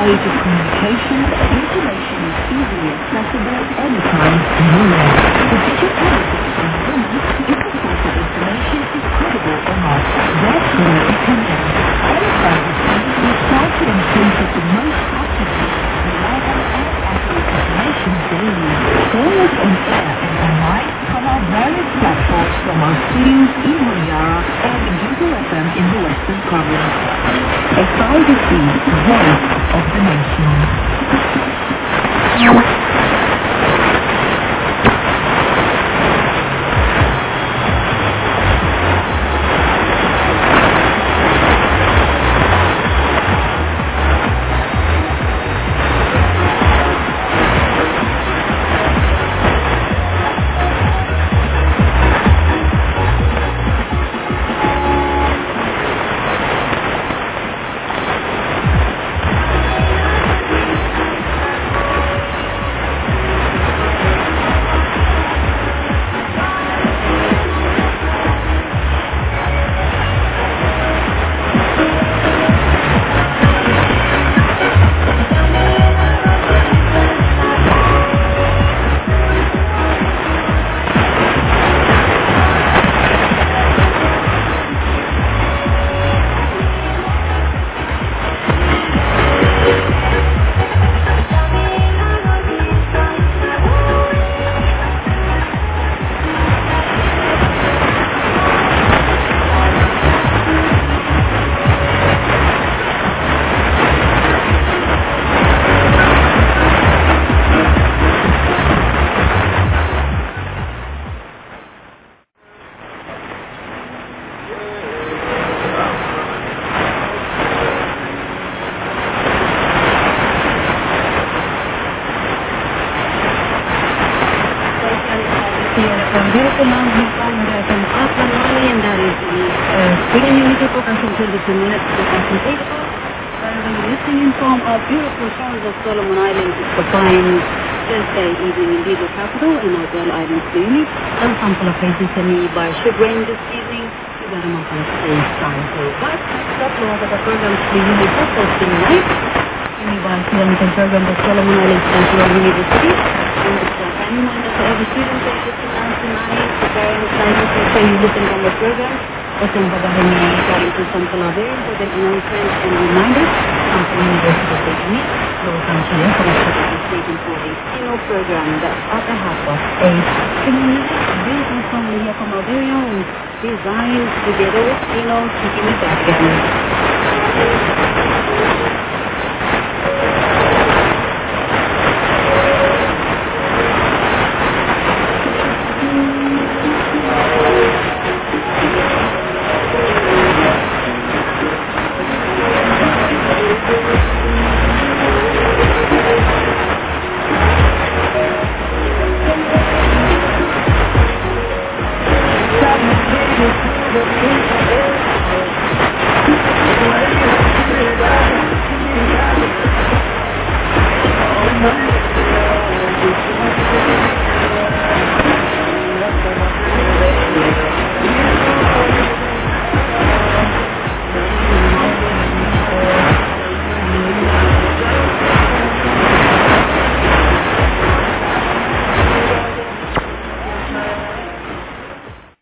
age of communication, information is easily accessible anytime, anywhere. The digital politics of women is the source of information is credible or not. Therefore, it condemns any privacy will try to ensure the most up-to-date, reliable, and accurate information daily. Follow us on air and online from our various platforms from our studios in Honiara and in Google FM in the Western Province. SRBC, Voice of the Nation. Beautiful mountain from Auckland, Raleigh, and that is the Freedom Unity program from 22 minutes to 2008. When you're listening from our beautiful shores of Solomon Islands, it's the fine Thursday evening in Vigo capital and our Bell Islands community. Some sample of faces to me by should rain this evening. We got a month of stay time. So, but next up, we have the program to the unit hosting night. Me by Kilometer program of Solomon Islands Central University. And it's a friendly reminder for every student that listen now tonight, preparing excited to say you listen on the program. Open bagahin niya galing po sa Palaver, for the announcements and reminders. Ang University of Sydney, Los Angeles, for the station for a Sino program that's at the half of a community based on some Leah from Algeria and designed together with Sino keeping it back again.